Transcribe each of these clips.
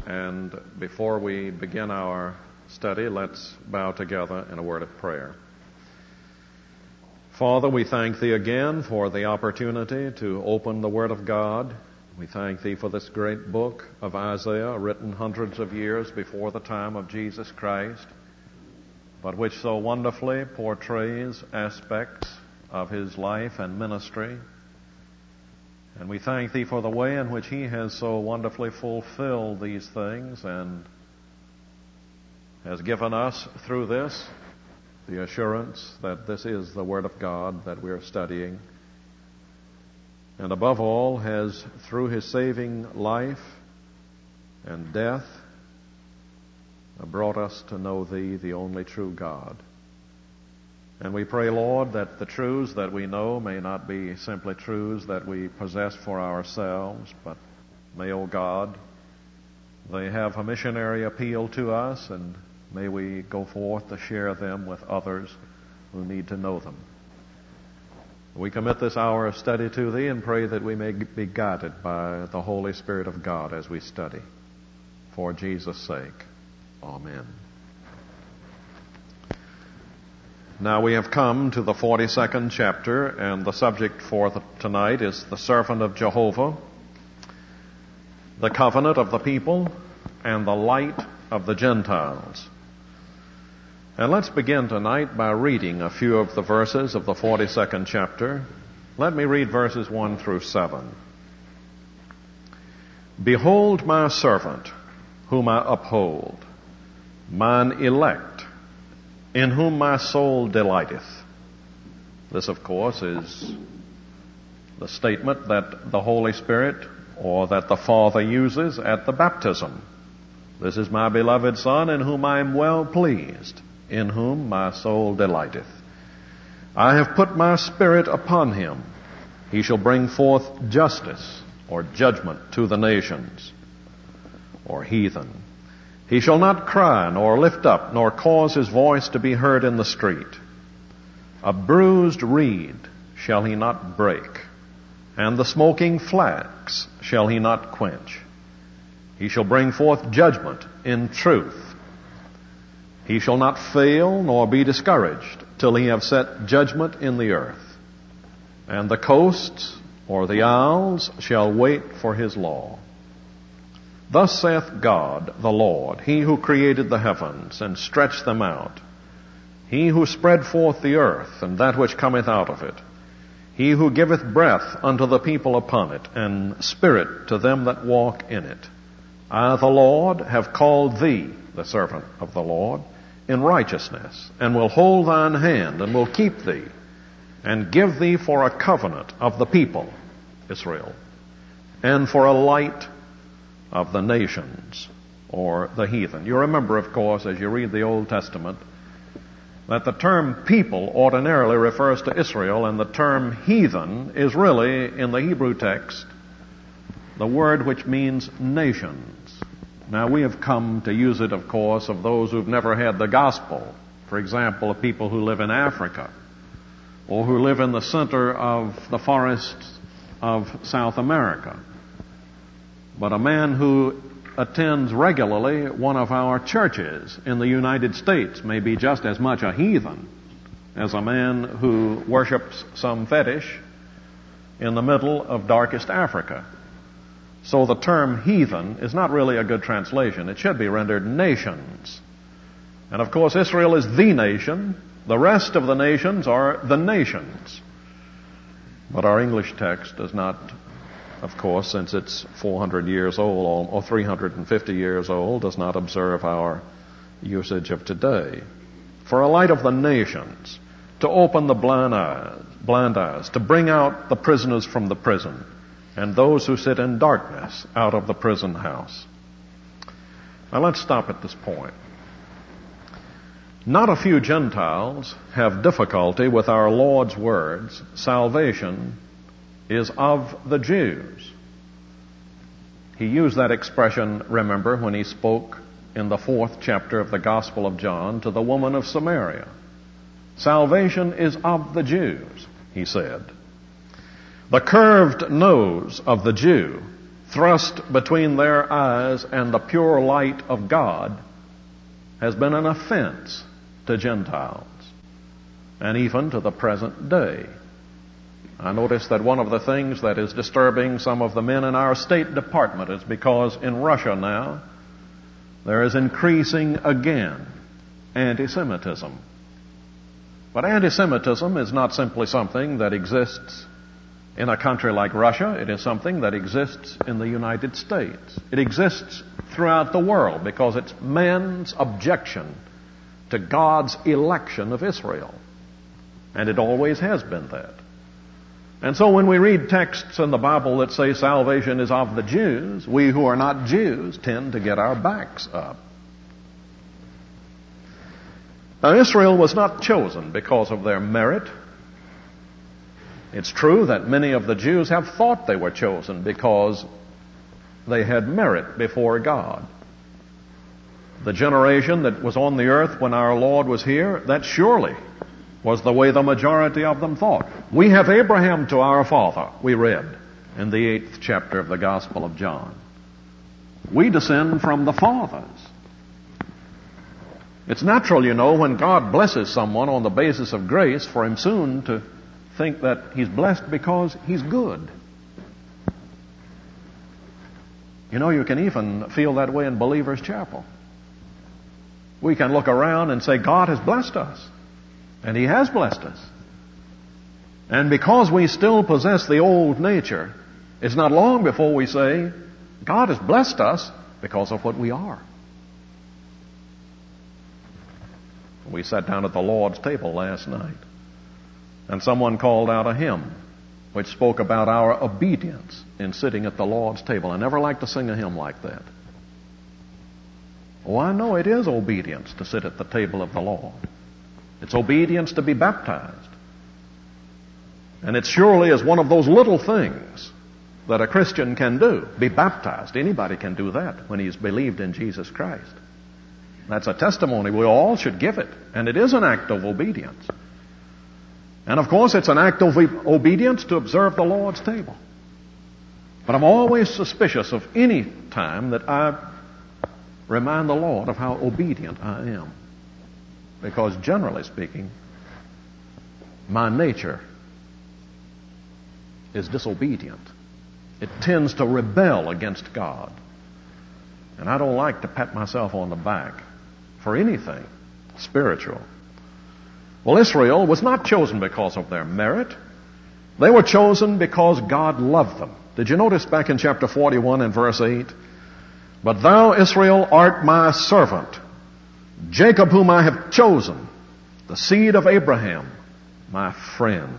And before we begin our study, let's bow together in a word of prayer. Father, we thank Thee again for the opportunity to open the Word of God. We thank Thee for this great book of Isaiah, written hundreds of years before the time of Jesus Christ, but which so wonderfully portrays aspects of His life and ministry. And we thank Thee for the way in which He has so wonderfully fulfilled these things and has given us through this the assurance that this is the Word of God that we're studying. And above all, has through His saving life and death brought us to know Thee, the only true God. And we pray, Lord, that the truths that we know may not be simply truths that we possess for ourselves, but may, O God, they have a missionary appeal to us, and may we go forth to share them with others who need to know them. We commit this hour of study to Thee and pray that we may be guided by the Holy Spirit of God as we study. For Jesus' sake, amen. Now we have come to the 42nd chapter, and the subject for tonight is the servant of Jehovah, the covenant of the people, and the light of the Gentiles. And let's begin tonight by reading a few of the verses of the 42nd chapter. Let me read verses 1 through 7. Behold my servant, whom I uphold, mine elect, in whom my soul delighteth. This, of course, is the statement that the Holy Spirit or that the Father uses at the baptism. This is my beloved Son, in whom I am well pleased, in whom my soul delighteth. I have put my Spirit upon him. He shall bring forth justice or judgment to the nations, or heathen. He shall not cry, nor lift up, nor cause his voice to be heard in the street. A bruised reed shall he not break, and the smoking flax shall he not quench. He shall bring forth judgment in truth. He shall not fail nor be discouraged till he have set judgment in the earth. And the coasts or the isles shall wait for his law. Thus saith God the Lord, He who created the heavens and stretched them out, He who spread forth the earth and that which cometh out of it, He who giveth breath unto the people upon it, and spirit to them that walk in it. I, the Lord, have called thee, the servant of the Lord, in righteousness, and will hold thine hand, and will keep thee, and give thee for a covenant of the people, Israel, and for a light of the nations, or the heathen. You remember, of course, as you read the Old Testament, that the term people ordinarily refers to Israel, and the term heathen is really, in the Hebrew text, the word which means nations. Now, we have come to use it, of course, of those who've never had the gospel. For example, of people who live in Africa, or who live in the center of the forests of South America. But a man who attends regularly one of our churches in the United States may be just as much a heathen as a man who worships some fetish in the middle of darkest Africa. So the term heathen is not really a good translation. It should be rendered nations. And of course, Israel is the nation. The rest of the nations are the nations. But our English text does not, of course, since it's 400 years old or 350 years old, does not observe our usage of today. For a light of the nations, to open the blind eyes, to bring out the prisoners from the prison, and those who sit in darkness out of the prison house. Now let's stop at this point. Not a few Gentiles have difficulty with our Lord's words, salvation is of the Jews. He used that expression, remember, when he spoke in the 4th chapter of the Gospel of John to the woman of Samaria. Salvation is of the Jews, he said. The curved nose of the Jew thrust between their eyes and the pure light of God has been an offense to Gentiles, and even to the present day. I notice that one of the things that is disturbing some of the men in our State Department is because in Russia now there is increasing again anti-Semitism. But anti-Semitism is not simply something that exists in a country like Russia. It is something that exists in the United States. It exists throughout the world because it's man's objection to God's election of Israel. And it always has been that. And so when we read texts in the Bible that say salvation is of the Jews, we who are not Jews tend to get our backs up. Now, Israel was not chosen because of their merit. It's true that many of the Jews have thought they were chosen because they had merit before God. The generation that was on the earth when our Lord was here, that surely was the way the majority of them thought. We have Abraham to our father, we read in the 8th chapter of the Gospel of John. We descend from the fathers. It's natural, you know, when God blesses someone on the basis of grace, for him soon to think that he's blessed because he's good. You know, you can even feel that way in Believer's Chapel. We can look around and say, God has blessed us. And He has blessed us. And because we still possess the old nature, it's not long before we say, God has blessed us because of what we are. We sat down at the Lord's table last night, and someone called out a hymn which spoke about our obedience in sitting at the Lord's table. I never like to sing a hymn like that. Oh, I know it is obedience to sit at the table of the Lord. It's obedience to be baptized. And it surely is one of those little things that a Christian can do, be baptized. Anybody can do that when he's believed in Jesus Christ. That's a testimony. We all should give it. And it is an act of obedience. And of course, it's an act of obedience to observe the Lord's table. But I'm always suspicious of any time that I remind the Lord of how obedient I am. Because generally speaking, my nature is disobedient. It tends to rebel against God. And I don't like to pat myself on the back for anything spiritual. Well, Israel was not chosen because of their merit. They were chosen because God loved them. Did you notice back in chapter 41 and verse 8? But thou, Israel, art my servant, Jacob whom I have chosen, the seed of Abraham, my friend.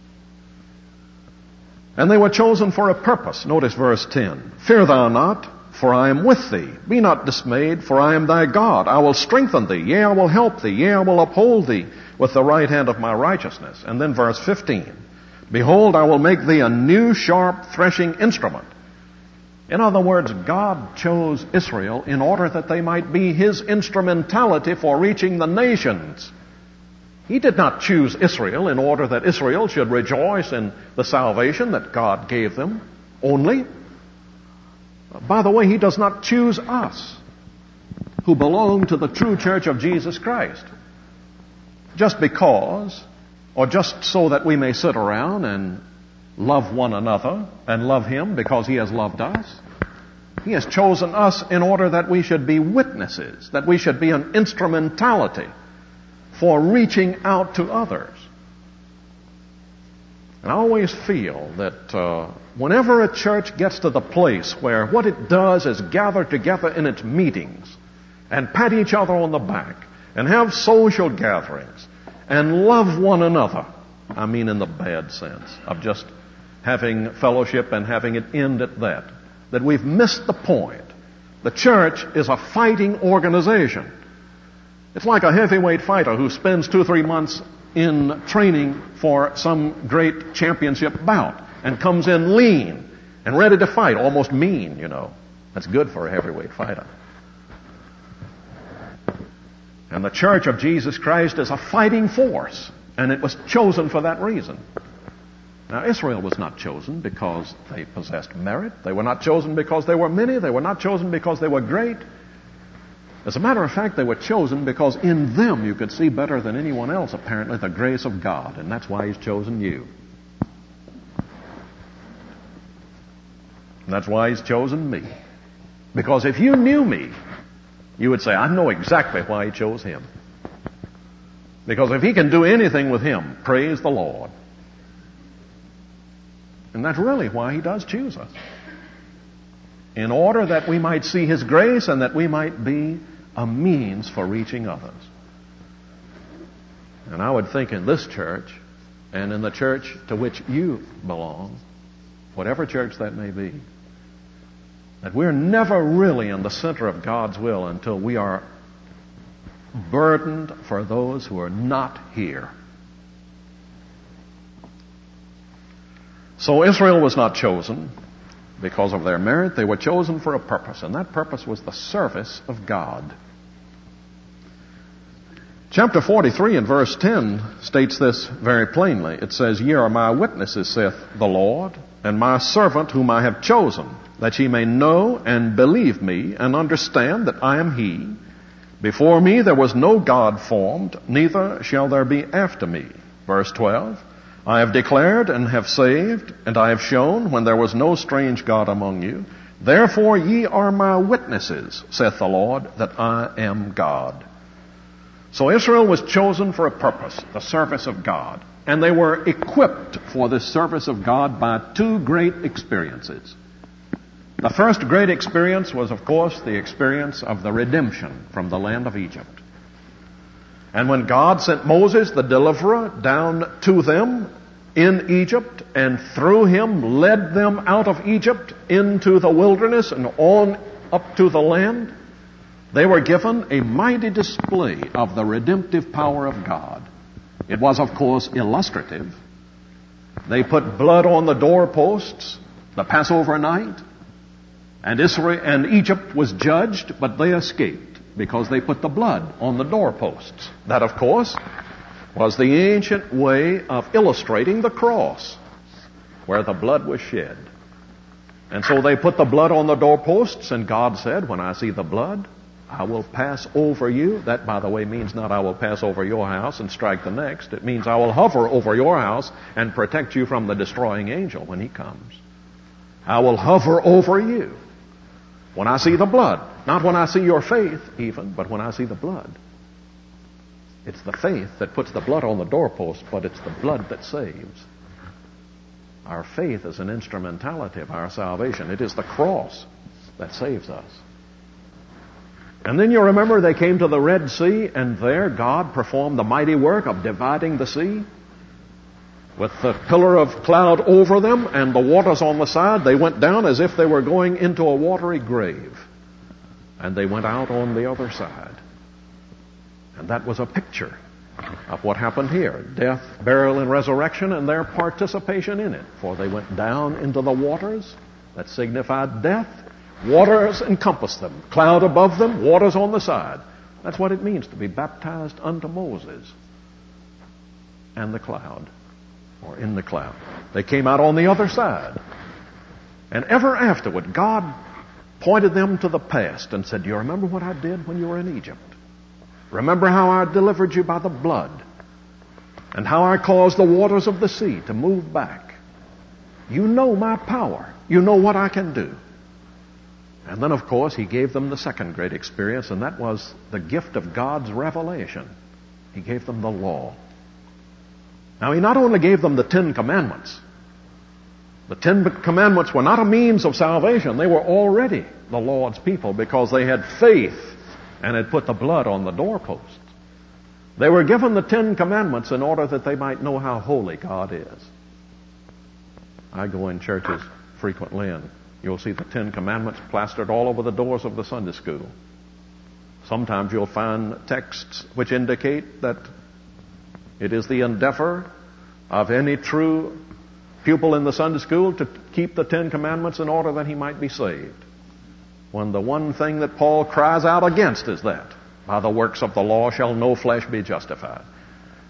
And they were chosen for a purpose. Notice verse 10. Fear thou not, for I am with thee. Be not dismayed, for I am thy God. I will strengthen thee. Yea, I will help thee. Yea, I will uphold thee with the right hand of my righteousness. And then verse 15. Behold, I will make thee a new sharp threshing instrument. In other words, God chose Israel in order that they might be His instrumentality for reaching the nations. He did not choose Israel in order that Israel should rejoice in the salvation that God gave them only. By the way, He does not choose us, who belong to the true church of Jesus Christ, just because, or just so that we may sit around and love one another and love Him because He has loved us. He has chosen us in order that we should be witnesses, that we should be an instrumentality for reaching out to others. And I always feel that whenever a church gets to the place where what it does is gather together in its meetings and pat each other on the back and have social gatherings and love one another, I mean in the bad sense of just having fellowship and having it end at that we've missed the point. The church is a fighting organization. It's like a heavyweight fighter who spends 2-3 months in training for some great championship bout and comes in lean and ready to fight, almost mean, you know. That's good for a heavyweight fighter. And the church of Jesus Christ is a fighting force, and it was chosen for that reason. Now, Israel was not chosen because they possessed merit. They were not chosen because they were many. They were not chosen because they were great. As a matter of fact, they were chosen because in them you could see better than anyone else, apparently, the grace of God. And that's why He's chosen you. And that's why He's chosen me. Because if you knew me, you would say, I know exactly why He chose him. Because if He can do anything with him, praise the Lord. And that's really why He does choose us. In order that we might see His grace and that we might be a means for reaching others. And I would think in this church and in the church to which you belong, whatever church that may be, that we're never really in the center of God's will until we are burdened for those who are not here. So Israel was not chosen because of their merit. They were chosen for a purpose, and that purpose was the service of God. Chapter 43 and verse 10 states this very plainly. It says, Ye are my witnesses, saith the Lord, and my servant whom I have chosen, that ye may know and believe me, and understand that I am He. Before me there was no God formed, neither shall there be after me. Verse 12, I have declared and have saved, and I have shown when there was no strange God among you. Therefore ye are my witnesses, saith the Lord, that I am God. So Israel was chosen for a purpose, the service of God. And they were equipped for this service of God by two great experiences. The first great experience was, of course, the experience of the redemption from the land of Egypt. And when God sent Moses, the deliverer, down to them in Egypt, and through him led them out of Egypt into the wilderness and on up to the land, they were given a mighty display of the redemptive power of God. It was, of course, illustrative. They put blood on the doorposts, the Passover night, and Israel and Egypt was judged, but they escaped because they put the blood on the doorposts. That, of course, was the ancient way of illustrating the cross, where the blood was shed. And so they put the blood on the doorposts, and God said, when I see the blood, I will pass over you. That, by the way, means not I will pass over your house and strike the next. It means I will hover over your house and protect you from the destroying angel when he comes. I will hover over you when I see the blood. Not when I see your faith even, but when I see the blood. It's the faith that puts the blood on the doorpost, but it's the blood that saves. Our faith is an instrumentality of our salvation. It is the cross that saves us. And then you remember they came to the Red Sea, and there God performed the mighty work of dividing the sea. With the pillar of cloud over them and the waters on the side, they went down as if they were going into a watery grave. And they went out on the other side. And that was a picture of what happened here. Death, burial, and resurrection, and their participation in it. For they went down into the waters that signified death. Waters encompassed them. Cloud above them, waters on the side. That's what it means to be baptized unto Moses. And the cloud, or in the cloud. They came out on the other side. And ever afterward, God pointed them to the past and said, do you remember what I did when you were in Egypt? Remember how I delivered you by the blood? And how I caused the waters of the sea to move back? You know my power. You know what I can do. And then, of course, he gave them the second great experience, and that was the gift of God's revelation. He gave them the law. Now, he not only gave them the Ten Commandments. The Ten Commandments were not a means of salvation. They were already the Lord's people because they had faith and had put the blood on the doorposts. They were given the Ten Commandments in order that they might know how holy God is. I go in churches frequently, and you'll see the Ten Commandments plastered all over the doors of the Sunday school. Sometimes you'll find texts which indicate that it is the endeavor of any true pupil in the Sunday school to keep the Ten Commandments in order that he might be saved. When the one thing that Paul cries out against is that, by the works of the law shall no flesh be justified.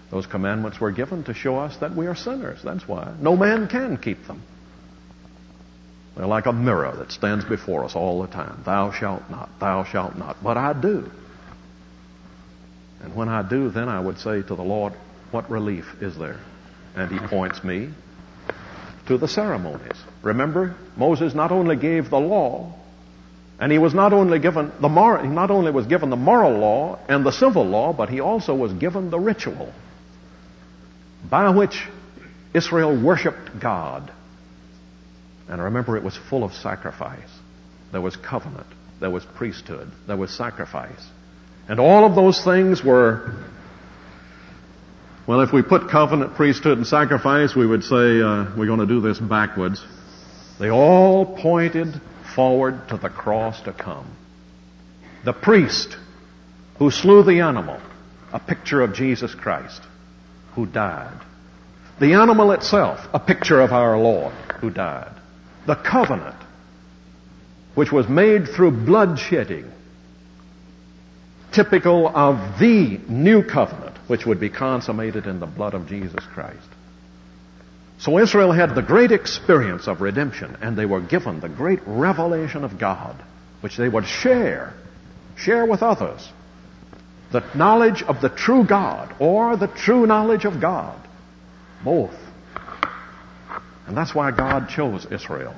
Those commandments were given to show us that we are sinners. That's why. No man can keep them. They're like a mirror that stands before us all the time. Thou shalt not, thou shalt not. But I do. And when I do, then I would say to the Lord, what relief is there? And He points me to the ceremonies. Remember, Moses not only gave the law, and he was not only given the moral, he not only was given the moral law and the civil law, but he also was given the ritual by which Israel worshiped God. And remember, it was full of sacrifice. There was covenant, there was priesthood, there was sacrifice. And all of those things were, well, if we put covenant, priesthood, and sacrifice, we would say we're going to do this backwards. They all pointed forward to the cross to come. The priest who slew the animal, a picture of Jesus Christ, who died. The animal itself, a picture of our Lord, who died. The covenant, which was made through blood shedding, typical of the new covenant, which would be consummated in the blood of Jesus Christ. So Israel had the great experience of redemption, and they were given the great revelation of God, which they would share with others. The knowledge of the true God, or the true knowledge of God. Both. And that's why God chose Israel.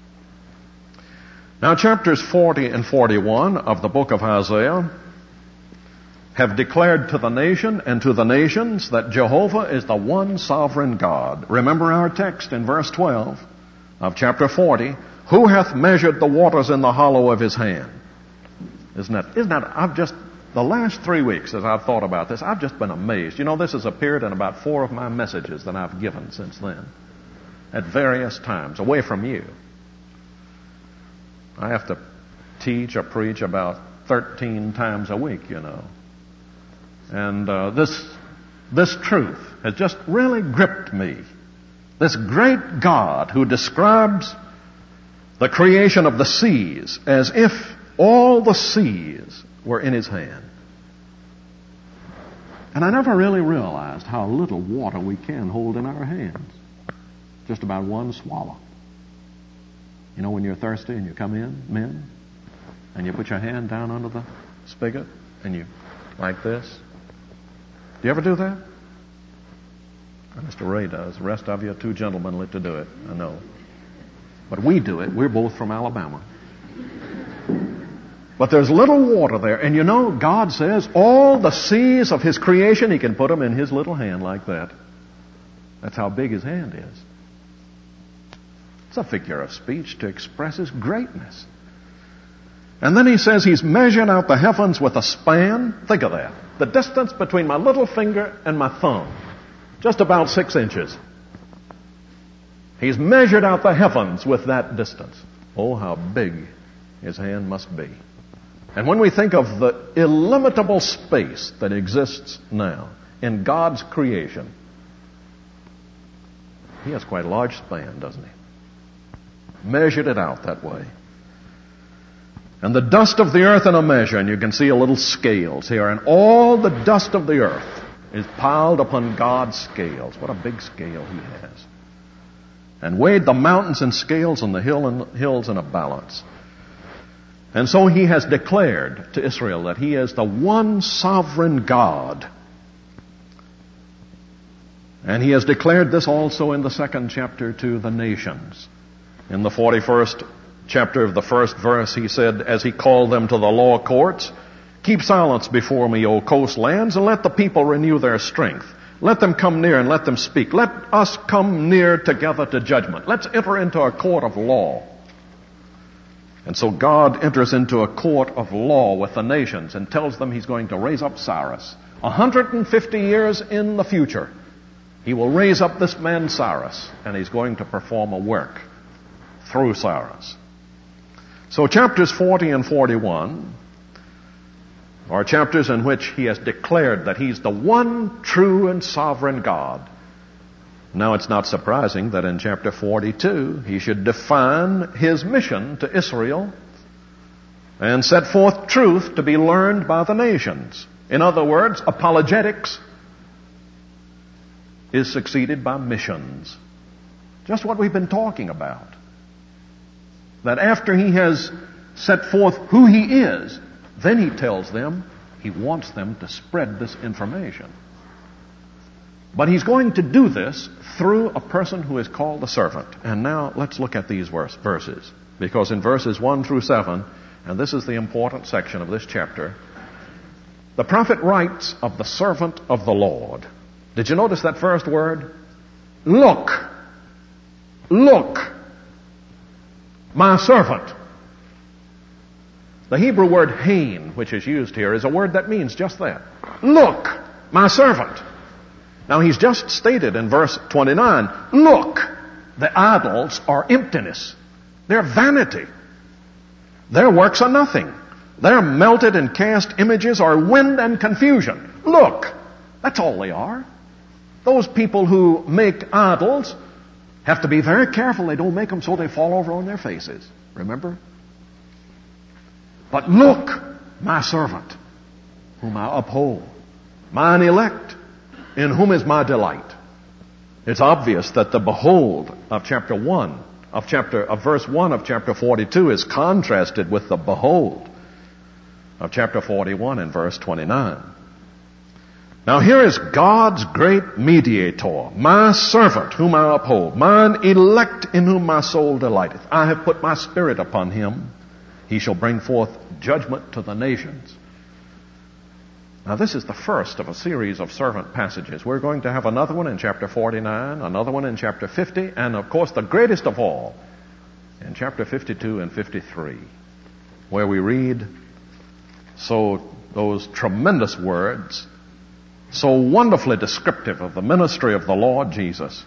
Now, chapters 40 and 41 of the book of Isaiah have declared to the nation and to the nations that Jehovah is the one sovereign God. Remember our text in verse 12 of chapter 40. Who hath measured the waters in the hollow of His hand? Isn't that, the last 3 weeks as I've thought about this, I've just been amazed. You know, this has appeared in about 4 of my messages that I've given since then, at various times, away from you. I have to teach or preach about 13 times a week, you know. And this truth has just really gripped me. This great God who describes the creation of the seas as if all the seas were in His hand. And I never really realized how little water we can hold in our hands. Just about one swallow. You know, when you're thirsty and you come in, men, and you put your hand down under the spigot and you, like this. Do you ever do that? Mr. Ray does. The rest of you are too gentlemanly to do it, I know. But we do it. We're both from Alabama. But there's little water there. And you know, God says all the seas of His creation, He can put them in His little hand like that. That's how big His hand is. It's a figure of speech to express His greatness. And then He says He's measured out the heavens with a span. Think of that. The distance between my little finger and my thumb. Just about 6 inches. He's measured out the heavens with that distance. Oh, how big His hand must be. And when we think of the illimitable space that exists now in God's creation, He has quite a large span, doesn't He? Measured it out that way. And the dust of the earth in a measure, and you can see a little scales here, and all the dust of the earth is piled upon God's scales. What a big scale He has. And weighed the mountains in scales and the hills in a balance. And so He has declared to Israel that He is the one sovereign God. And He has declared this also in the 2nd chapter to the nations. In the 41st chapter of the 1st verse, He said, as He called them to the law courts, keep silence before me, O coastlands, and let the people renew their strength. Let them come near and let them speak. Let us come near together to judgment. Let's enter into a court of law. And so God enters into a court of law with the nations and tells them He's going to raise up Cyrus. 150 years in the future, He will raise up this man Cyrus, and He's going to perform a work through Cyrus. So chapters 40 and 41 are chapters in which He has declared that He's the one true and sovereign God. Now it's not surprising that in chapter 42 He should define His mission to Israel and set forth truth to be learned by the nations. In other words, apologetics is succeeded by missions. Just what we've been talking about. That after he has set forth who he is, then he tells them he wants them to spread this information. But he's going to do this through a person who is called the servant. And now let's look at these verses. Because in verses 1 through 7, and this is the important section of this chapter, the prophet writes of the servant of the Lord. Did you notice that first word? Look. Look. My servant. The Hebrew word hain, which is used here, is a word that means just that. Look, my servant. Now he's just stated in verse 29, look, the idols are emptiness. They're vanity. Their works are nothing. Their melted and cast images are wind and confusion. Look, that's all they are. Those people who make idols have to be very careful they don't make them so they fall over on their faces. Remember? But look, my servant, whom I uphold, mine elect, in whom is my delight. It's obvious that the behold of chapter 1, of verse 1 of chapter 42 is contrasted with the behold of chapter 41 and verse 29. Now here is God's great mediator, my servant whom I uphold, mine elect in whom my soul delighteth. I have put my spirit upon him. He shall bring forth judgment to the nations. Now this is the first of a series of servant passages. We're going to have another one in chapter 49, another one in chapter 50, and of course the greatest of all in chapter 52 and 53, where we read those tremendous words, so wonderfully descriptive of the ministry of the Lord Jesus.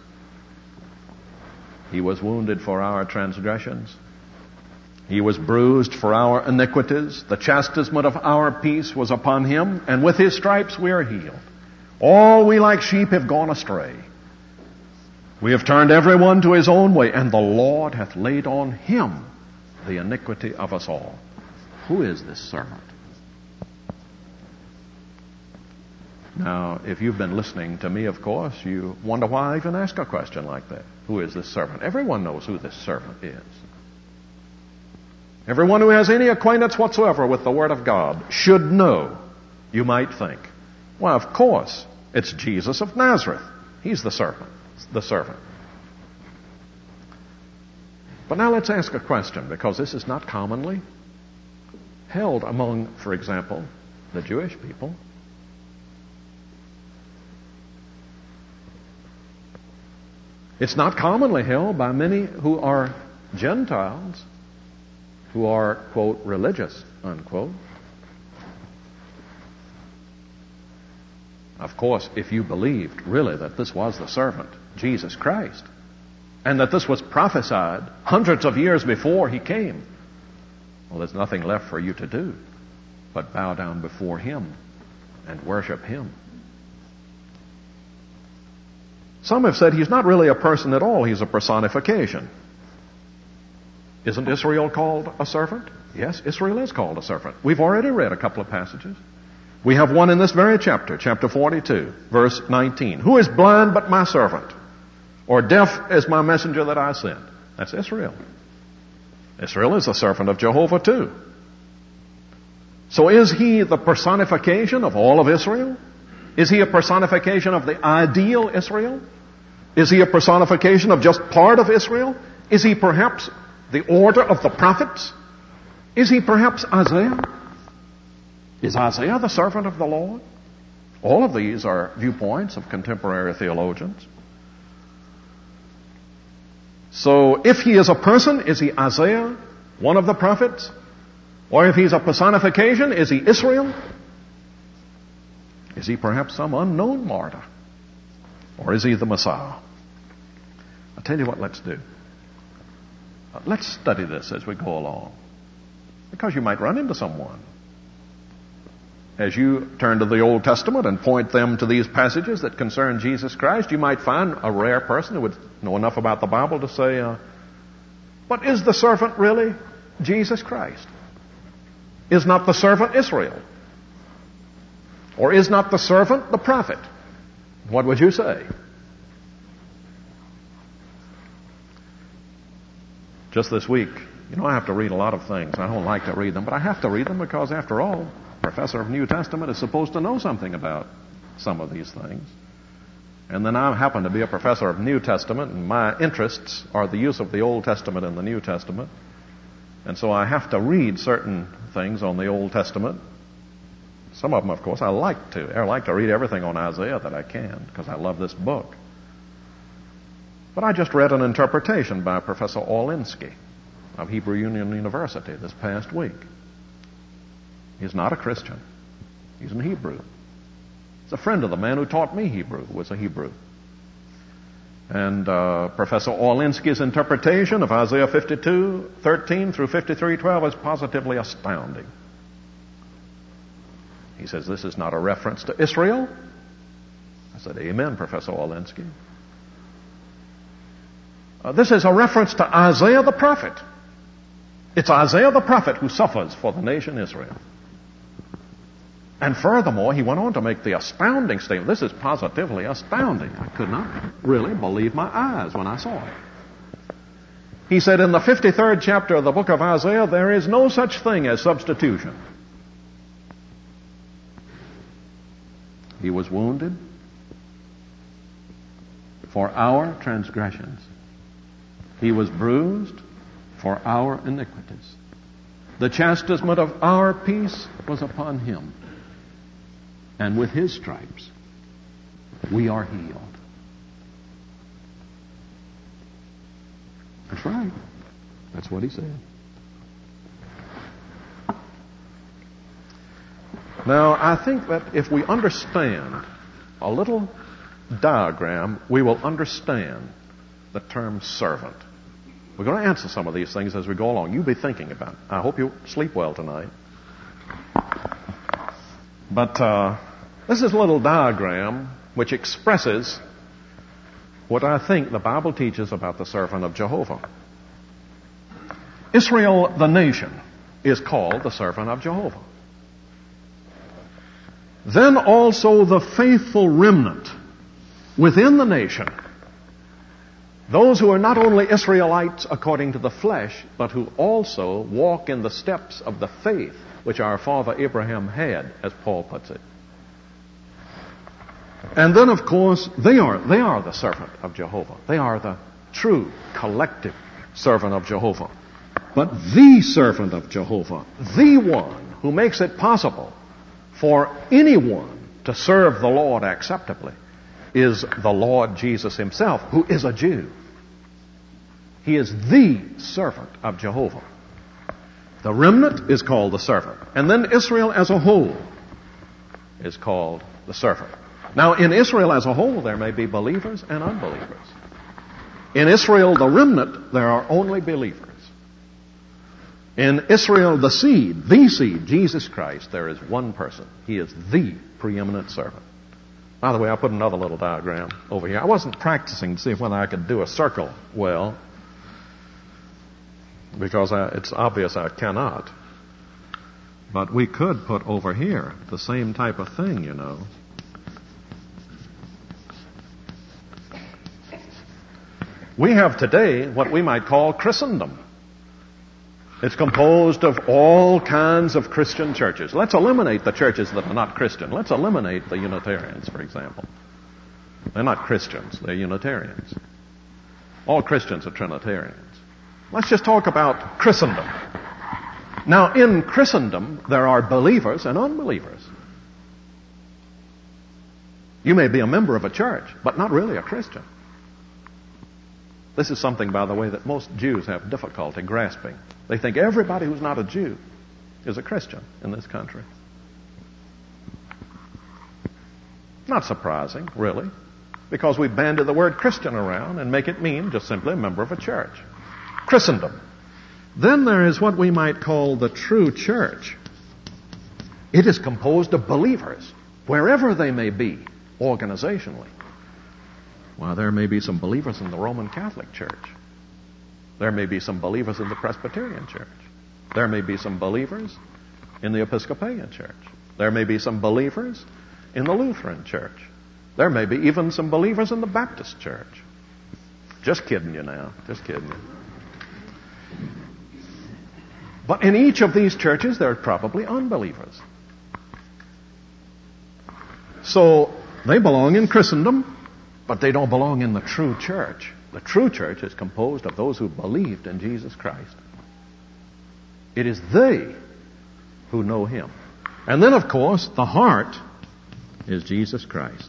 He was wounded for our transgressions. He was bruised for our iniquities. The chastisement of our peace was upon him, and with his stripes we are healed. All we like sheep have gone astray. We have turned everyone to his own way, and the Lord hath laid on him the iniquity of us all. Who is this servant? Now, if you've been listening to me, of course, you wonder why I even ask a question like that. Who is this servant? Everyone knows who this servant is. Everyone who has any acquaintance whatsoever with the Word of God should know, you might think. Well, of course, it's Jesus of Nazareth. He's the servant. But now let's ask a question, because this is not commonly held among, for example, the Jewish people. It's not commonly held by many who are Gentiles, who are, quote, religious, unquote. Of course, if you believed really that this was the servant, Jesus Christ, and that this was prophesied hundreds of years before he came, well, there's nothing left for you to do but bow down before him and worship him. Some have said he's not really a person at all, he's a personification. Isn't Israel called a servant? Yes, Israel is called a servant. We've already read a couple of passages. We have one in this very chapter, chapter 42, verse 19. Who is blind but my servant? Or deaf as my messenger that I sent? That's Israel. Israel is a servant of Jehovah too. So is he the personification of all of Israel? Is he a personification of the ideal Israel? Is he a personification of just part of Israel? Is he perhaps the order of the prophets? Is he perhaps Isaiah? Is Isaiah the servant of the Lord? All of these are viewpoints of contemporary theologians. So if he is a person, is he Isaiah, one of the prophets? Or if he's a personification, is he Israel? Is he perhaps some unknown martyr? Or is he the Messiah? I'll tell you what let's do. Let's study this as we go along. Because you might run into someone. As you turn to the Old Testament and point them to these passages that concern Jesus Christ, you might find a rare person who would know enough about the Bible to say, but is the servant really Jesus Christ? Is not the servant Israel? Or is not the servant the prophet? What would you say? Just this week, I have to read a lot of things. I don't like to read them, but I have to read them because, after all, a professor of New Testament is supposed to know something about some of these things. And then I happen to be a professor of New Testament, and my interests are the use of the Old Testament and the New Testament. And so I have to read certain things on the Old Testament. Some of them, of course, I like to. I like to read everything on Isaiah that I can because I love this book. But I just read an interpretation by Professor Orlinsky of Hebrew Union University this past week. He's not a Christian. He's an Hebrew. He's a friend of the man who taught me Hebrew, was a Hebrew. And Professor Orlinsky's interpretation of Isaiah 52:13 through 53:12 is positively astounding. He says this is not a reference to Israel. I said, amen, Professor Orlinsky. This is a reference to Isaiah the prophet. It's Isaiah the prophet who suffers for the nation Israel. And furthermore, he went on to make the astounding statement. This is positively astounding. I could not really believe my eyes when I saw it. He said in the 53rd chapter of the book of Isaiah, there is no such thing as substitution. He was wounded for our transgressions. He was bruised for our iniquities. The chastisement of our peace was upon him. And with his stripes, we are healed. That's right. That's what he said. Now, I think that if we understand a little diagram, we will understand the term servant. We're going to answer some of these things as we go along. You be thinking about it. I hope you sleep well tonight. But this is a little diagram which expresses what I think the Bible teaches about the servant of Jehovah. Israel, the nation, is called the servant of Jehovah. Then also the faithful remnant within the nation, those who are not only Israelites according to the flesh, but who also walk in the steps of the faith which our father Abraham had, as Paul puts it. And then, of course, they are the servant of Jehovah. They are the true collective servant of Jehovah. But the servant of Jehovah, the one who makes it possible for anyone to serve the Lord acceptably, is the Lord Jesus himself, who is a Jew. He is the servant of Jehovah. The remnant is called the servant. And then Israel as a whole is called the servant. Now, in Israel as a whole, there may be believers and unbelievers. In Israel, the remnant, there are only believers. In Israel, the seed, Jesus Christ, there is one person. He is the preeminent servant. By the way, I put another little diagram over here. I wasn't practicing to see whether I could do a circle well, because it's obvious I cannot. But we could put over here the same type of thing, you know. We have today what we might call Christendom. It's composed of all kinds of Christian churches. Let's eliminate the churches that are not Christian. Let's eliminate the Unitarians, for example. They're not Christians, they're Unitarians. All Christians are Trinitarians. Let's just talk about Christendom. Now, in Christendom, there are believers and unbelievers. You may be a member of a church, but not really a Christian. This is something, by the way, that most Jews have difficulty grasping. They think everybody who's not a Jew is a Christian in this country. Not surprising, really, because we bandy the word Christian around and make it mean just simply a member of a church. Christendom. Then there is what we might call the true church. It is composed of believers, wherever they may be, organizationally. Well, there may be some believers in the Roman Catholic Church. There may be some believers in the Presbyterian Church. There may be some believers in the Episcopalian Church. There may be some believers in the Lutheran Church. There may be even some believers in the Baptist Church. Just kidding you now. Just kidding you. But in each of these churches, there are probably unbelievers. So they belong in Christendom, but they don't belong in the true church. The true church is composed of those who believed in Jesus Christ. It is they who know Him. And then, of course, the heart is Jesus Christ.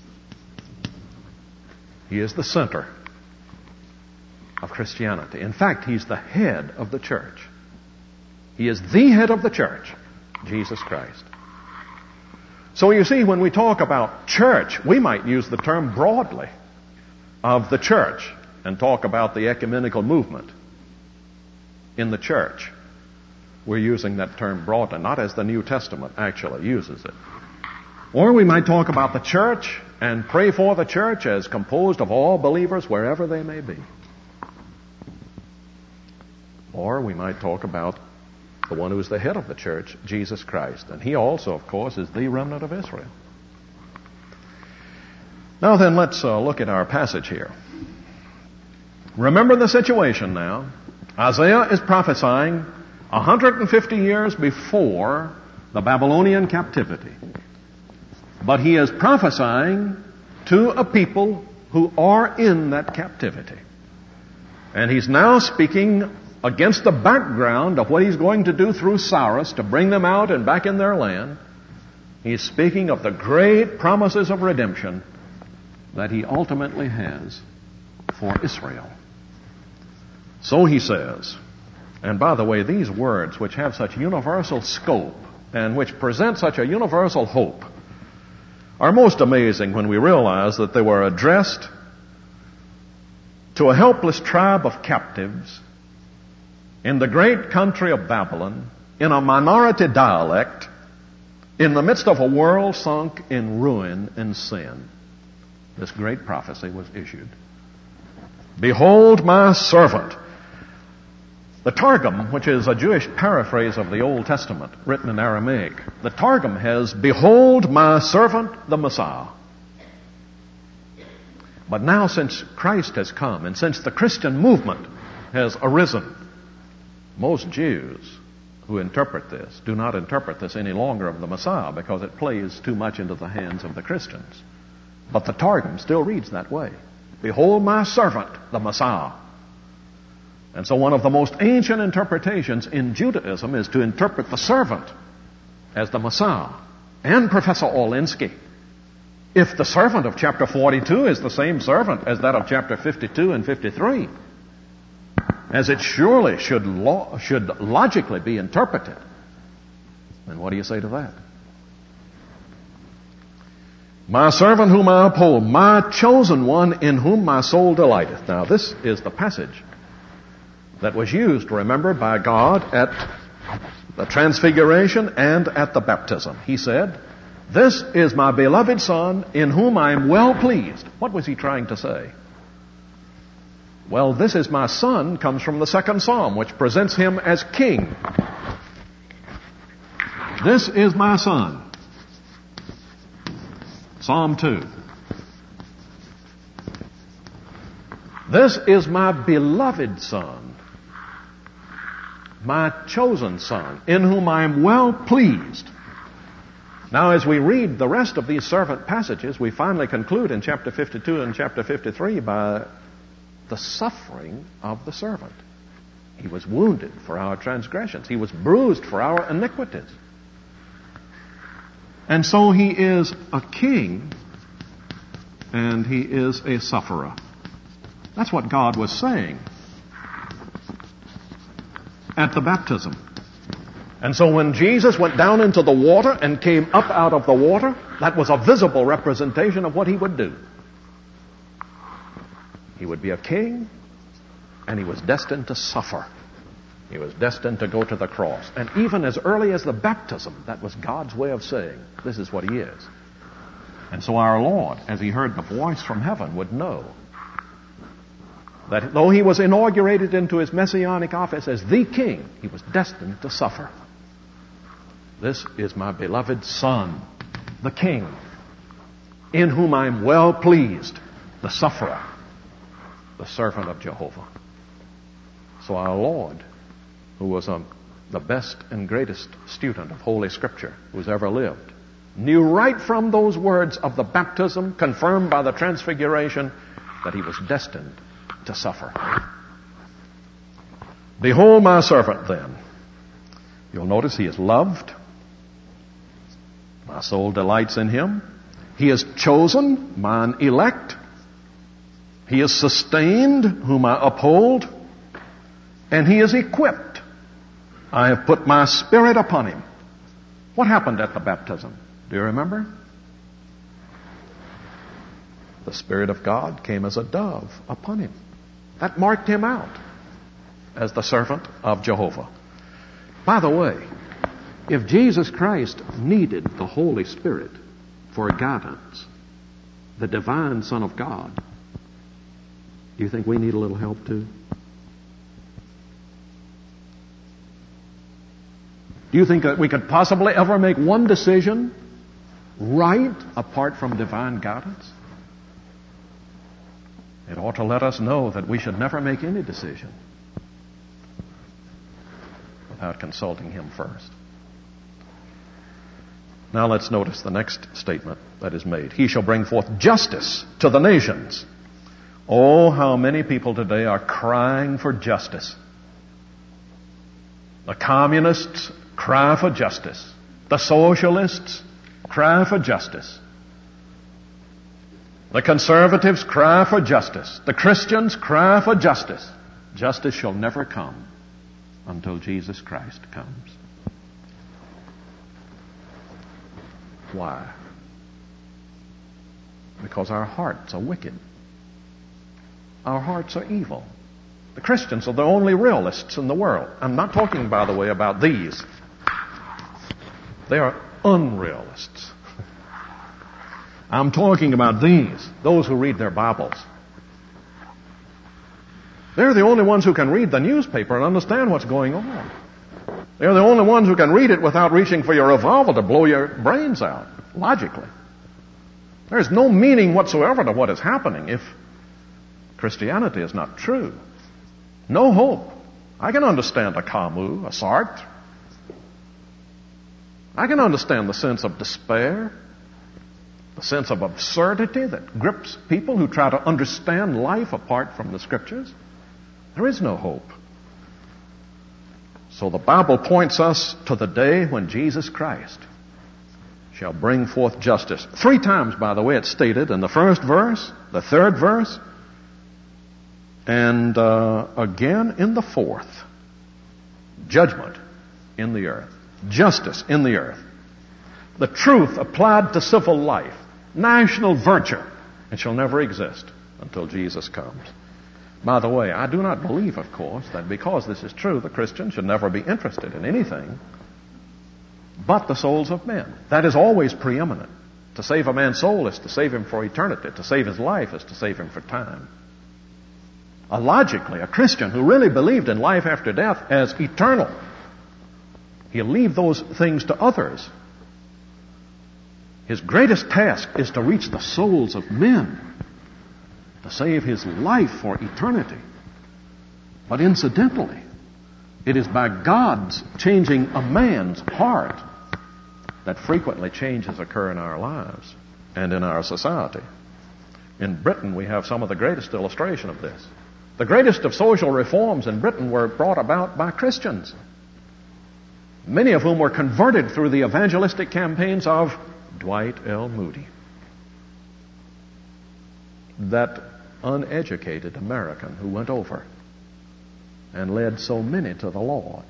He is the center of Christianity. In fact, He's the head of the church. He is the head of the church, Jesus Christ. So you see, when we talk about church, we might use the term broadly of the church and talk about the ecumenical movement in the church. We're using that term broadly, not as the New Testament actually uses it. Or we might talk about the church and pray for the church as composed of all believers wherever they may be. Or we might talk about the one who is the head of the church, Jesus Christ. And He also, of course, is the remnant of Israel. Now then, let's look at our passage here. Remember the situation now. Isaiah is prophesying 150 years before the Babylonian captivity. But he is prophesying to a people who are in that captivity. And he's now speaking against the background of what he's going to do through Cyrus to bring them out and back in their land. He's speaking of the great promises of redemption that he ultimately has for Israel. So he says, and by the way, these words which have such universal scope and which present such a universal hope are most amazing when we realize that they were addressed to a helpless tribe of captives in the great country of Babylon, in a minority dialect, in the midst of a world sunk in ruin and sin. This great prophecy was issued. Behold my servant. The Targum, which is a Jewish paraphrase of the Old Testament, written in Aramaic, the Targum has, behold my servant, the Messiah. But now, since Christ has come, and since the Christian movement has arisen, most Jews who interpret this do not interpret this any longer of the Messiah because it plays too much into the hands of the Christians. But the Targum still reads that way. Behold my servant, the Messiah. And so one of the most ancient interpretations in Judaism is to interpret the servant as the Messiah. And Professor Orlinsky, if the servant of chapter 42 is the same servant as that of chapter 52 and 53, as it surely should logically be interpreted, then what do you say to that? My servant whom I uphold, my chosen one in whom my soul delighteth. Now this is the passage that was used, remember, by God at the transfiguration and at the baptism. He said, this is my beloved Son in whom I am well pleased. What was he trying to say? Well, this is my Son comes from the second Psalm, which presents him as king. This is my Son. Psalm 2. This is my beloved Son, my chosen Son, in whom I am well pleased. Now, as we read the rest of these servant passages, we finally conclude in chapter 52 and chapter 53 by the suffering of the servant. He was wounded for our transgressions. He was bruised for our iniquities. And so he is a king and he is a sufferer. That's what God was saying at the baptism. And so when Jesus went down into the water and came up out of the water, that was a visible representation of what he would do. He would be a king, and he was destined to suffer. He was destined to go to the cross. And even as early as the baptism, that was God's way of saying, this is what he is. And so our Lord, as he heard the voice from heaven, would know that though he was inaugurated into his messianic office as the king, he was destined to suffer. This is my beloved Son, the King, in whom I am well pleased, the sufferer, the servant of Jehovah. So our Lord, who was a the best and greatest student of Holy Scripture who's ever lived, knew right from those words of the baptism confirmed by the transfiguration that he was destined to suffer. Behold my servant then. You'll notice he is loved. My soul delights in him. He is chosen, mine elect. He is sustained, whom I uphold. And he is equipped. I have put my Spirit upon him. What happened at the baptism? Do you remember? The Spirit of God came as a dove upon him. That marked him out as the servant of Jehovah. By the way, if Jesus Christ needed the Holy Spirit for guidance, the divine Son of God, do you think we need a little help too? Do you think that we could possibly ever make one decision right apart from divine guidance? It ought to let us know that we should never make any decision without consulting him first. Now let's notice the next statement that is made. He shall bring forth justice to the nations. Oh, how many people today are crying for justice. The communists cry for justice. The socialists cry for justice. The conservatives cry for justice. The Christians cry for justice. Justice shall never come until Jesus Christ comes. Why? Because our hearts are wicked. Our hearts are evil. The Christians are the only realists in the world. I'm not talking, by the way, about these. They are unrealists. I'm talking about these, those who read their Bibles. They're the only ones who can read the newspaper and understand what's going on. They're the only ones who can read it without reaching for your revolver to blow your brains out, logically. There's no meaning whatsoever to what is happening if Christianity is not true. No hope. I can understand a Camus, a Sartre. I can understand the sense of despair, the sense of absurdity that grips people who try to understand life apart from the Scriptures. There is no hope. So the Bible points us to the day when Jesus Christ shall bring forth justice. 3 times, by the way, it's stated in the first verse, the 3rd verse, and again in the 4th. Judgment in the earth. Justice in the earth. The truth applied to civil life. National virtue. It shall never exist until Jesus comes. By the way, I do not believe, of course, that because this is true, the Christian should never be interested in anything but the souls of men. That is always preeminent. To save a man's soul is to save him for eternity. To save his life is to save him for time. Logically, a Christian who really believed in life after death as eternal, he'll leave those things to others. His greatest task is to reach the souls of men, to save his life for eternity. But incidentally, it is by God's changing a man's heart that frequently changes occur in our lives and in our society. In Britain, we have some of the greatest illustration of this. The greatest of social reforms in Britain were brought about by Christians, many of whom were converted through the evangelistic campaigns of Dwight L. Moody, that uneducated American who went over and led so many to the Lord,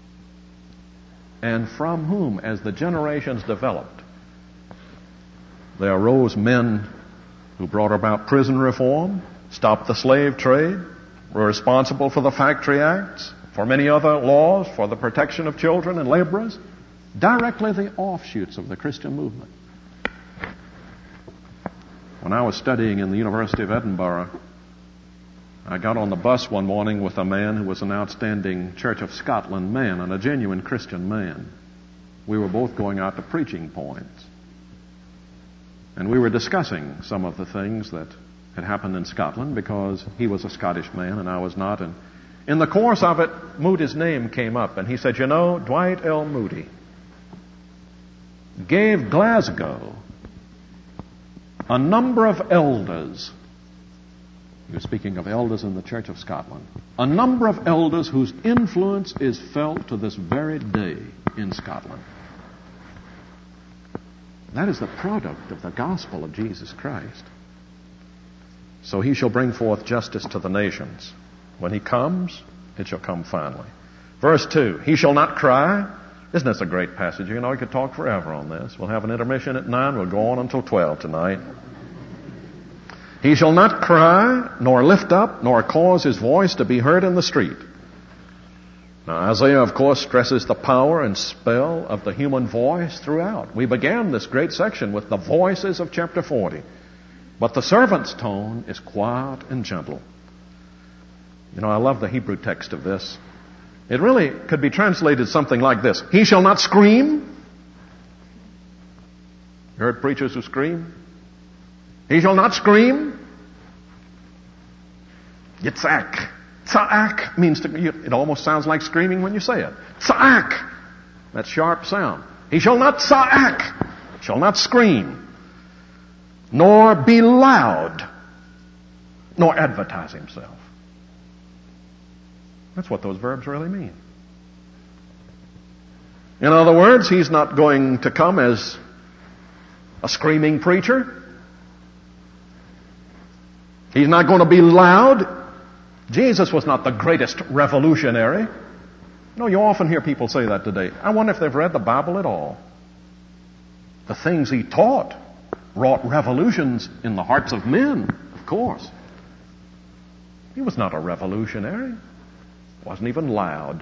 and from whom, as the generations developed, there arose men who brought about prison reform, stopped the slave trade, were responsible for the Factory Acts, for many other laws, for the protection of children and laborers, directly the offshoots of the Christian movement. When I was studying in the University of Edinburgh, I got on the bus one morning with a man who was an outstanding Church of Scotland man and a genuine Christian man. We were both going out to preaching points. And we were discussing some of the things that had happened in Scotland because he was a Scottish man and I was not. And In the course of it, Moody's name came up, and he said, you know, Dwight L. Moody gave Glasgow a number of elders. He was speaking of elders in the Church of Scotland. A number of elders whose influence is felt to this very day in Scotland. That is the product of the gospel of Jesus Christ. So he shall bring forth justice to the nations. When he comes, it shall come finally. Verse 2, he shall not cry. Isn't this a great passage? You know, we could talk forever on this. We'll have an intermission at 9. We'll go on until 12 tonight. He shall not cry, nor lift up, nor cause his voice to be heard in the street. Now, Isaiah, of course, stresses the power and spell of the human voice throughout. We began this great section with the voices of chapter 40. But the servant's tone is quiet and gentle. You know, I love the Hebrew text of this. It really could be translated something like this. He shall not scream. You heard preachers who scream? He shall not scream. Yitzhak. Tza'ak means it almost sounds like screaming when you say it. Tza'ak. That sharp sound. He shall not tza'ak. Shall not scream. Nor be loud. Nor advertise himself. That's what those verbs really mean. In other words, he's not going to come as a screaming preacher. He's not going to be loud. Jesus was not the greatest revolutionary. No, you often hear people say that today. I wonder if they've read the Bible at all. The things he taught wrought revolutions in the hearts of men, of course. He was not a revolutionary. Wasn't even loud.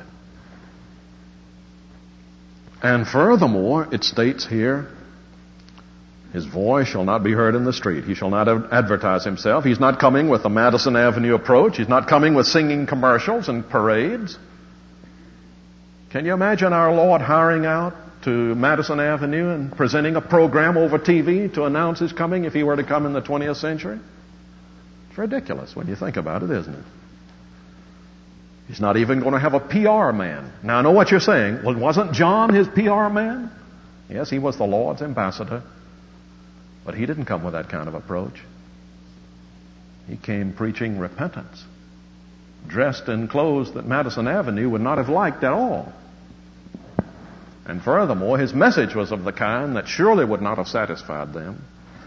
And furthermore, it states here, his voice shall not be heard in the street. He shall not advertise himself. He's not coming with the Madison Avenue approach. He's not coming with singing commercials and parades. Can you imagine our Lord hiring out to Madison Avenue and presenting a program over TV to announce his coming if he were to come in the 20th century? It's ridiculous when you think about it, isn't it? He's not even going to have a PR man. Now, I know what you're saying. Well, wasn't John his PR man? Yes, he was the Lord's ambassador. But he didn't come with that kind of approach. He came preaching repentance, dressed in clothes that Madison Avenue would not have liked at all. And furthermore, his message was of the kind that surely would not have satisfied them.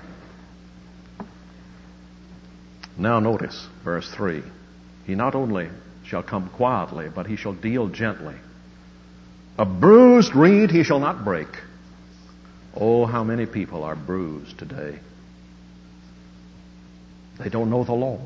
Now notice verse 3. He not only shall come quietly, but he shall deal gently. A bruised reed he shall not break. Oh, how many people are bruised today. They don't know the Lord.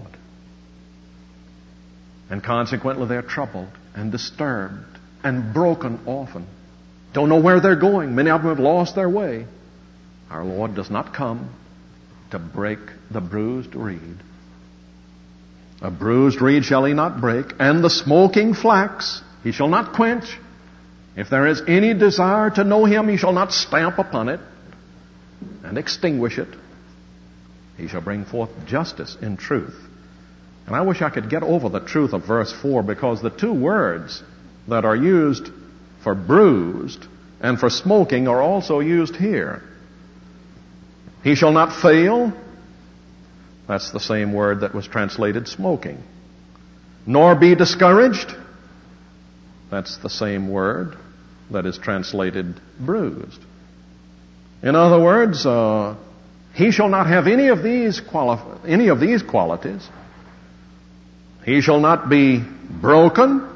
And consequently they're troubled and disturbed and broken often. Don't know where they're going. Many of them have lost their way. Our Lord does not come to break the bruised reed. A bruised reed shall he not break, and the smoking flax he shall not quench. If there is any desire to know him, he shall not stamp upon it and extinguish it. He shall bring forth justice in truth. And I wish I could get over the truth of verse 4, because the two words that are used for bruised and for smoking are also used here. He shall not fail. That's the same word that was translated smoking. Nor be discouraged. That's the same word that is translated bruised. In other words, he shall not have any of these qualities. He shall not be broken.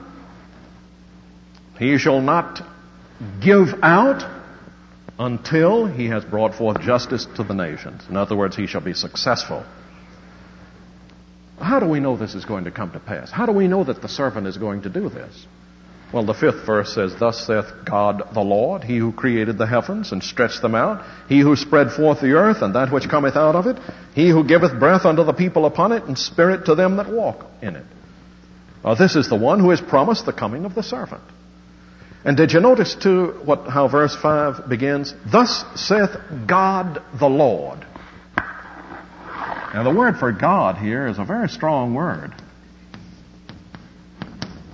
He shall not give out until he has brought forth justice to the nations. In other words, he shall be successful. How do we know this is going to come to pass? How do we know that the servant is going to do this? Well, the 5th verse says, Thus saith God the Lord, He who created the heavens and stretched them out, He who spread forth the earth and that which cometh out of it, He who giveth breath unto the people upon it, and spirit to them that walk in it. This is the one who has promised the coming of the servant. And did you notice too how verse 5 begins? Thus saith God the Lord. Now the word for God here is a very strong word.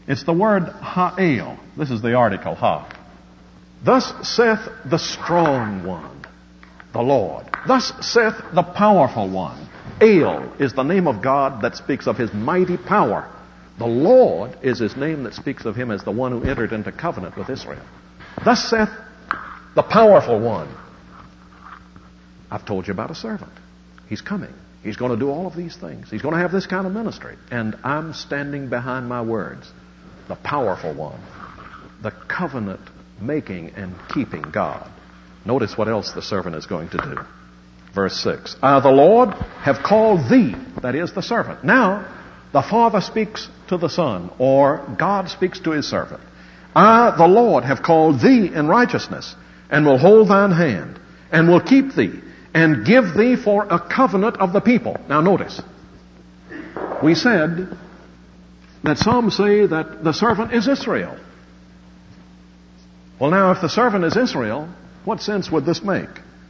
It's the word ha'el. This is the article, ha. Thus saith the strong one, the Lord. Thus saith the powerful one. El is the name of God that speaks of His mighty power. The Lord is His name that speaks of Him as the one who entered into covenant with Israel. Thus saith the powerful one. I've told you about a servant. He's coming. He's going to do all of these things. He's going to have this kind of ministry. And I'm standing behind my words. The powerful one. The covenant making and keeping God. Notice what else the servant is going to do. Verse 6. I, the Lord, have called thee, that is the servant. Now, the Father speaks to the Son, or God speaks to His servant. I, the Lord, have called thee in righteousness, and will hold thine hand, and will keep thee, and give thee for a covenant of the people. Now notice, we said that some say that the servant is Israel. Well, now, if the servant is Israel, what sense would this make?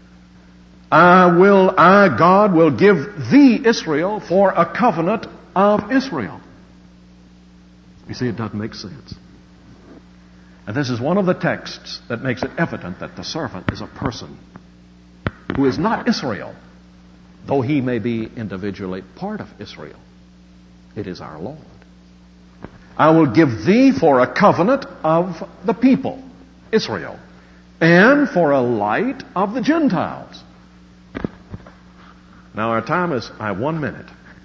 I, God, will give thee, Israel, for a covenant of Israel. You see, it doesn't make sense. And this is one of the texts that makes it evident that the servant is a person who is not Israel, though he may be individually part of Israel. It is our Lord. I will give thee for a covenant of the people, Israel, and for a light of the Gentiles. Now our time is 1 minute.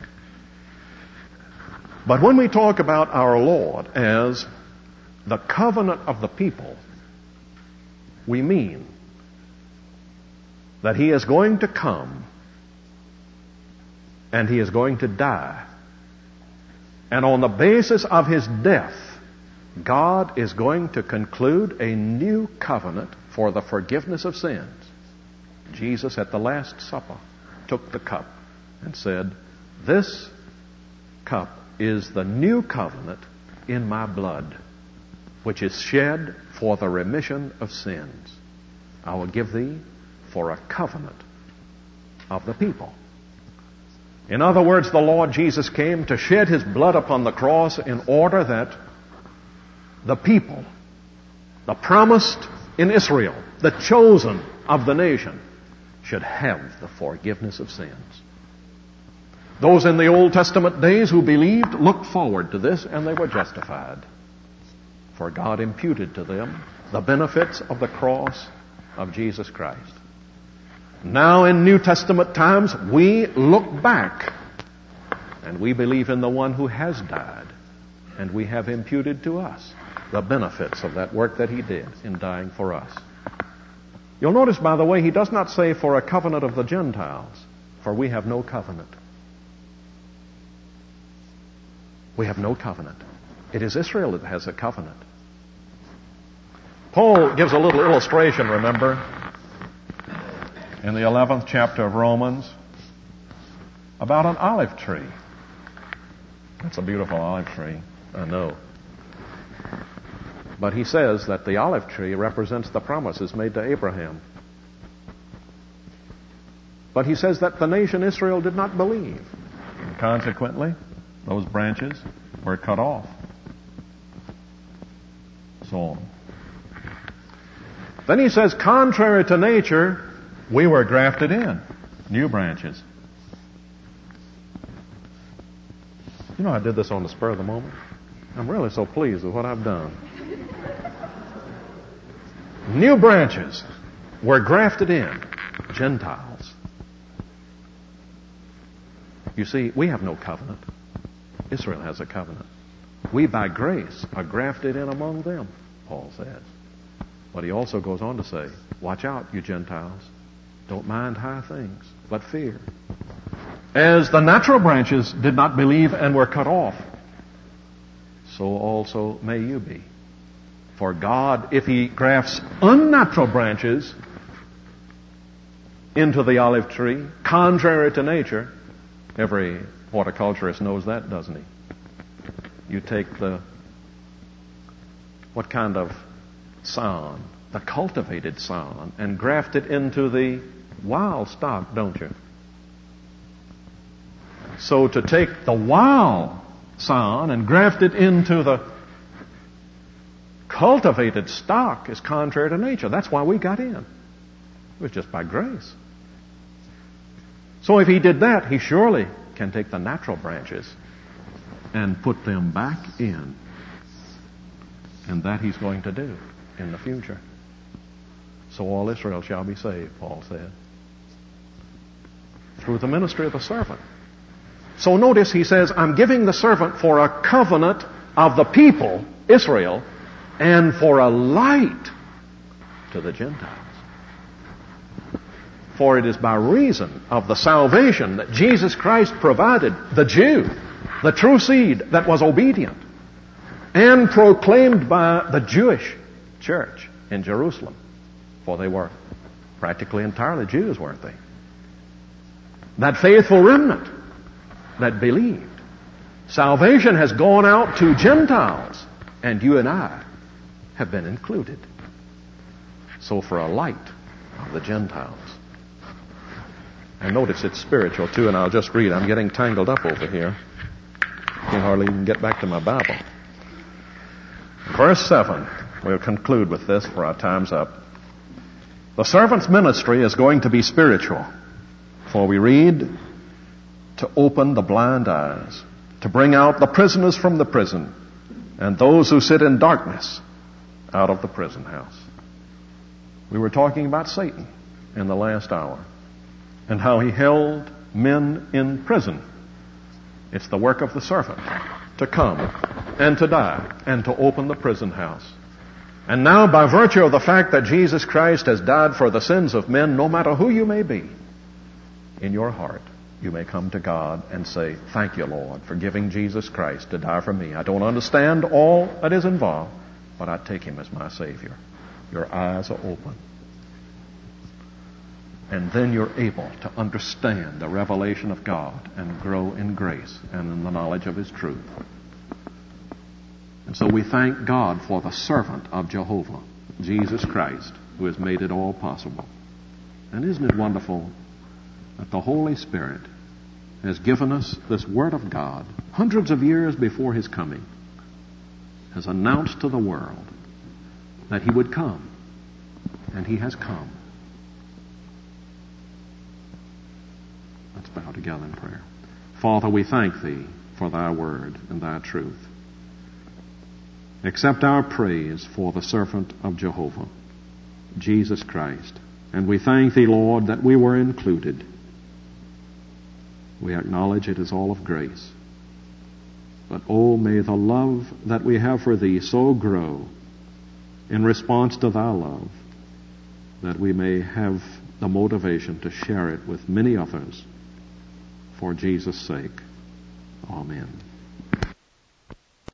But when we talk about our Lord as the covenant of the people, we mean that He is going to come and He is going to die. And on the basis of His death, God is going to conclude a new covenant for the forgiveness of sins. Jesus at the Last Supper took the cup and said, "This cup is the new covenant in my blood, which is shed for the remission of sins. I will give thee for a covenant of the people." In other words, the Lord Jesus came to shed His blood upon the cross in order that the people, the promised in Israel, the chosen of the nation, should have the forgiveness of sins. Those in the Old Testament days who believed looked forward to this, and they were justified. For God imputed to them the benefits of the cross of Jesus Christ. Now in New Testament times, we look back and we believe in the one who has died, and we have imputed to us the benefits of that work that He did in dying for us. You'll notice, by the way, He does not say for a covenant of the Gentiles, for we have no covenant. We have no covenant. It is Israel that has a covenant. Paul gives a little illustration, remember, in the 11th chapter of Romans, about an olive tree. That's a beautiful olive tree, I know. But he says that the olive tree represents the promises made to Abraham. But he says that the nation Israel did not believe. And consequently, those branches were cut off. So on. Then he says, contrary to nature, we were grafted in. New branches. You know, I did this on the spur of the moment. I'm really so pleased with what I've done. New branches were grafted in. Gentiles. You see, we have no covenant. Israel has a covenant. We, by grace, are grafted in among them, Paul says. But he also goes on to say, watch out, you Gentiles. Don't mind high things, but fear. As the natural branches did not believe and were cut off, so also may you be. For God, if He grafts unnatural branches into the olive tree, contrary to nature, every horticulturist knows that, doesn't he? You take what kind of sown, the cultivated sown, and graft it into the wild stock, don't you? So to take the wild sown and graft it into the cultivated stock is contrary to nature. That's why we got in. It was just by grace. So if he did that, he surely can take the natural branches and put them back in. And that he's going to do in the future. So all Israel shall be saved, Paul said, through the ministry of the servant. So notice he says, I'm giving the servant for a covenant of the people, Israel, and for a light to the Gentiles. For it is by reason of the salvation that Jesus Christ provided the Jew, the true seed that was obedient, and proclaimed by the Jewish church in Jerusalem. For they were practically entirely Jews, weren't they? That faithful remnant that believed. Salvation has gone out to Gentiles, and you and I have been included. So for a light of the Gentiles. And notice it's spiritual too, and I'll just read. I'm getting tangled up over here. Can't hardly even get back to my Bible. Verse 7. We'll conclude with this, for our time's up. The servant's ministry is going to be spiritual. For we read, to open the blind eyes, to bring out the prisoners from the prison, and those who sit in darkness out of the prison house. We were talking about Satan in the last hour, and how he held men in prison. It's the work of the servant to come and to die and to open the prison house. And now, by virtue of the fact that Jesus Christ has died for the sins of men, no matter who you may be, in your heart, you may come to God and say, thank you, Lord, for giving Jesus Christ to die for me. I don't understand all that is involved, but I take him as my Savior. Your eyes are open. And then you're able to understand the revelation of God and grow in grace and in the knowledge of his truth. And so we thank God for the servant of Jehovah, Jesus Christ, who has made it all possible. And isn't it wonderful that the Holy Spirit has given us this Word of God hundreds of years before his coming, has announced to the world that he would come, and he has come. Let's bow together in prayer. Father, we thank thee for thy word and thy truth. Accept our praise for the servant of Jehovah, Jesus Christ. And we thank thee, Lord, that we were included. We acknowledge it is all of grace. But oh, may the love that we have for thee so grow in response to thy love that we may have the motivation to share it with many others for Jesus' sake. Amen.